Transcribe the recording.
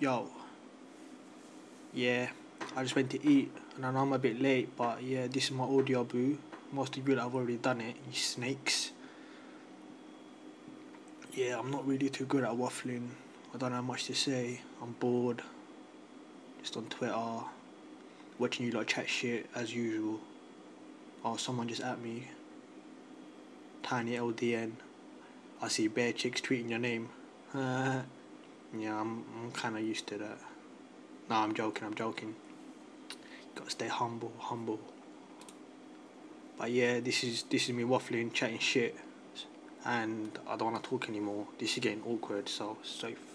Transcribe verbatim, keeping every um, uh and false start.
Yo, yeah, I just went to eat and I know I'm a bit late, but yeah, this is my audio boo. Most of you have already done it, you snakes. Yeah, I'm not really too good at waffling. I don't have much to say. I'm bored. Just on Twitter, watching you lot chat shit as usual. Or someone just at me. Tiny L D N. I see bare chicks tweeting your name. yeah, I'm, I'm kind of used to that. Nah, I'm joking, I'm joking. Gotta stay humble, humble. But yeah, this is this is me waffling, chatting shit, and I don't want to talk anymore. This is getting awkward, so so